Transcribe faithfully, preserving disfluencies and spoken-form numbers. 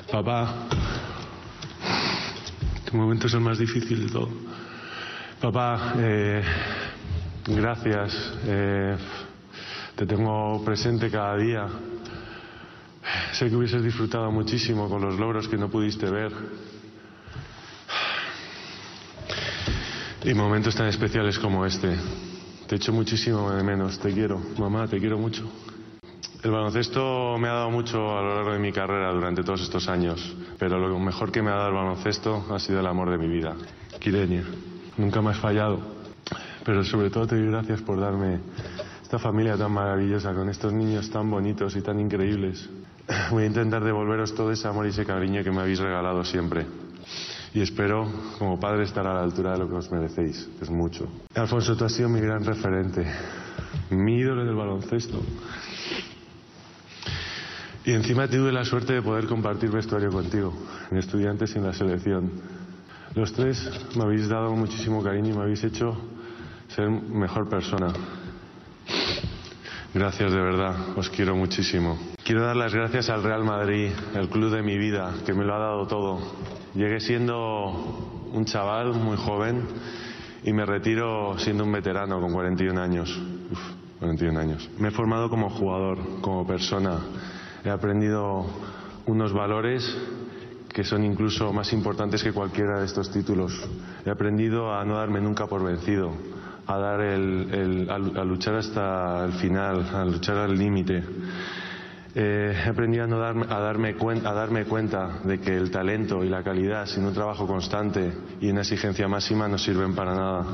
Papá, este momento es el más difícil de todo. Papá, eh, gracias. Eh, te tengo presente cada día. Sé que hubieses disfrutado muchísimo con los logros que no pudiste ver. Y momentos tan especiales como este. Te echo muchísimo de menos. Te quiero. Mamá, te quiero mucho. El baloncesto me ha dado mucho a lo largo de mi carrera durante todos estos años, pero lo mejor que me ha dado el baloncesto ha sido el amor de mi vida. Kirenia, nunca me has fallado, pero sobre todo te doy gracias por darme esta familia tan maravillosa, con estos niños tan bonitos y tan increíbles. Voy a intentar devolveros todo ese amor y ese cariño que me habéis regalado siempre. Y espero, como padre, estar a la altura de lo que os merecéis, que es mucho. Alfonso, tú has sido mi gran referente, mi ídolo del baloncesto. Y encima tuve la suerte de poder compartir vestuario contigo, en Estudiantes y en la selección. Los tres me habéis dado muchísimo cariño y me habéis hecho ser mejor persona. Gracias, de verdad, os quiero muchísimo. Quiero dar las gracias al Real Madrid, el club de mi vida, que me lo ha dado todo. Llegué siendo un chaval muy joven y me retiro siendo un veterano con cuarenta y un años. Uf, cuarenta y un años. Me he formado como jugador, como persona. He aprendido unos valores que son incluso más importantes que cualquiera de estos títulos. He aprendido a no darme nunca por vencido, a dar el, el, a luchar hasta el final, a luchar al límite. Eh, he aprendido a, no darme, a, darme cuenta, a darme cuenta de que el talento y la calidad sin un trabajo constante y una exigencia máxima no sirven para nada.